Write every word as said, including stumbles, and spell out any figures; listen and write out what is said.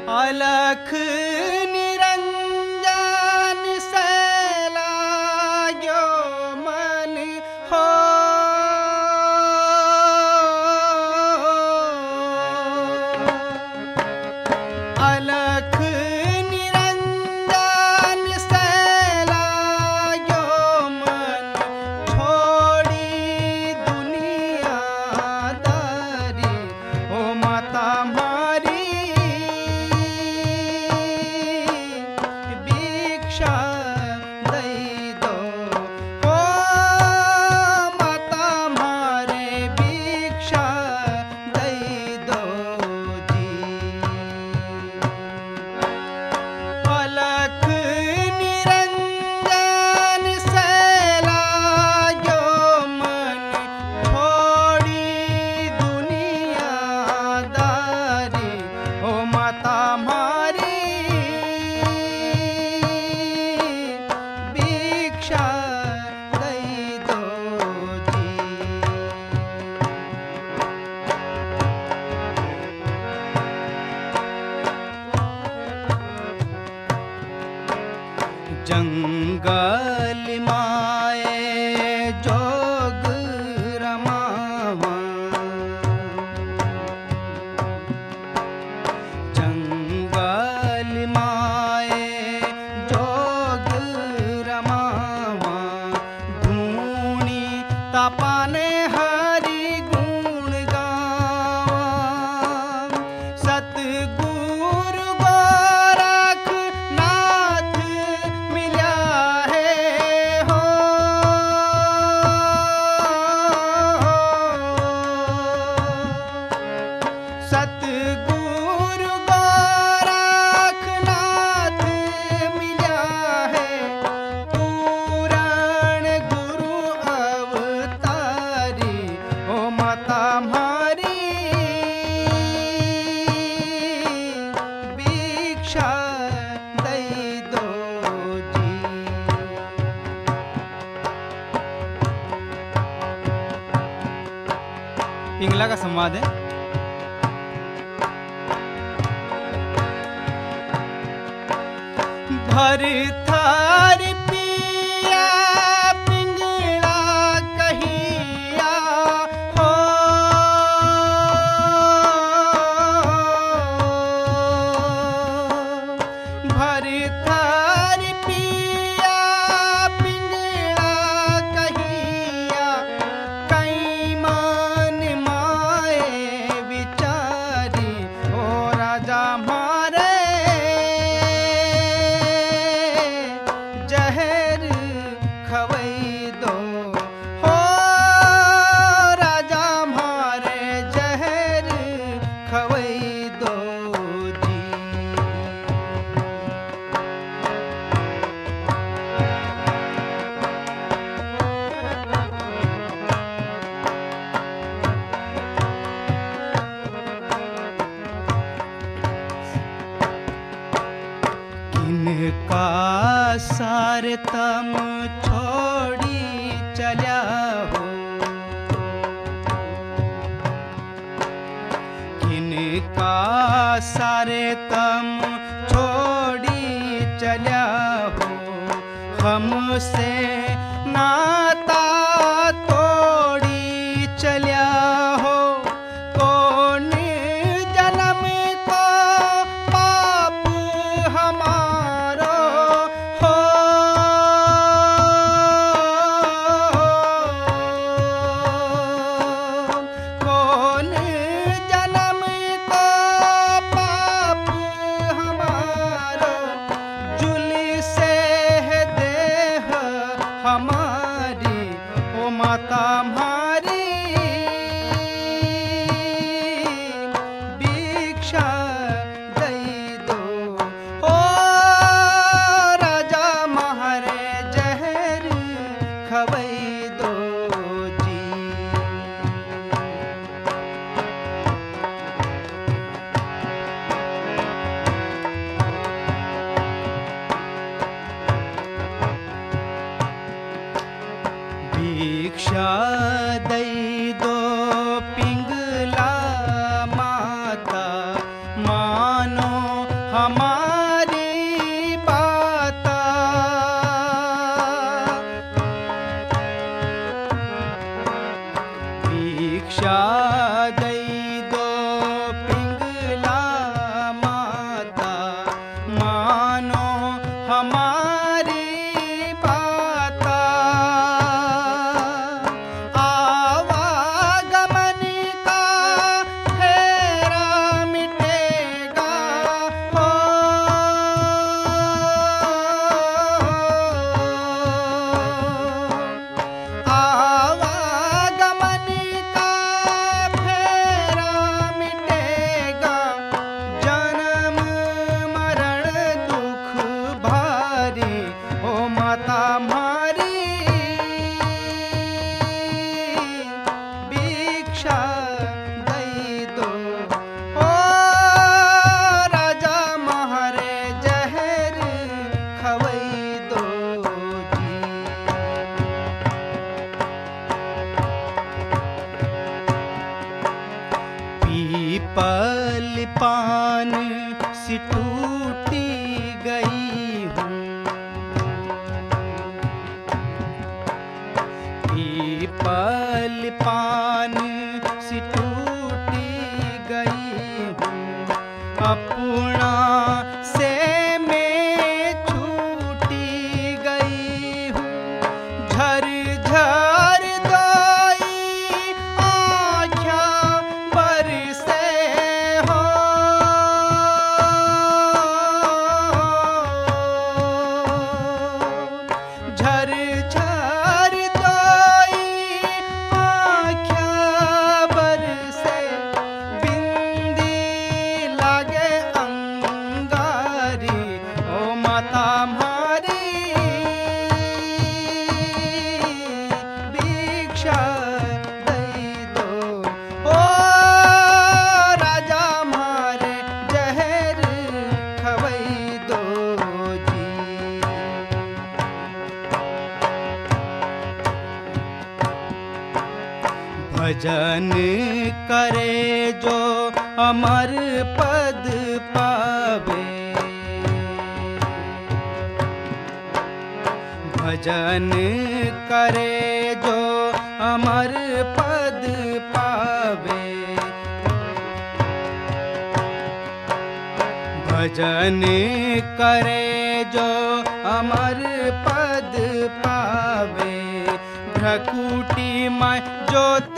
अलख निरंजन से लाग्यो मन हो। अलख निरंजन से लाग्यो मन, छोड़ी दुनियादारी ओ माता मारी भिक्षा दई दो। ओ माता मारे भिक्षा दई दो जी। अलख निरंजन से लाग्यो मन, छोड़ी दुनियादारी ओ माता मारी भिक्षा दई दो जी। जंगल माए जोग रमावा, जंगल माए जोग रमावा, धूनी तपाने हरि गुण गावा। सतगुरु गोरखनाथ मिल्या है हो। सतगुरु गोरखनाथ मिल्या है, पूरण गुरु अवतारी ओ माता मारी भिक्षा दई दो जी। पिंगला का संवाद है। भर थार पिया पिंगला कहिया हो। भर थार पिया पिंगला कहिया, कई मान माए विचारी ओ राजा मारे जहर खवई दो। हो राजा मारे जहर खवई दो जी। किनका सार तम छोड़ी चल्या हो। किनका सारे तम छोड़ी चल्या हो। हमसे नाता तोड़ी चल्या हो। कौन जन्म को पाप हमारो हो। कौन जन्म को पाप पीपल पान सी टूटी गई हूँ, पीपल पान सी टूटी गई हूँ, अपना से मैं छूटी गई हूँ। झर झर दाई आँखियाँ बरसे हो, झर झर दाई आँखियाँ बरसे, बिंदी लागे अंगारी, ओ माता म्हारी भिक्षा दई दो, ओ राजा म्हारे जहर खवई दो जी। भजन करे जो अमर पद पावे, भजन करे जो अमर पद पावे, भजन करे जो अमर पद पावे। भ्रकुटी में ज्योति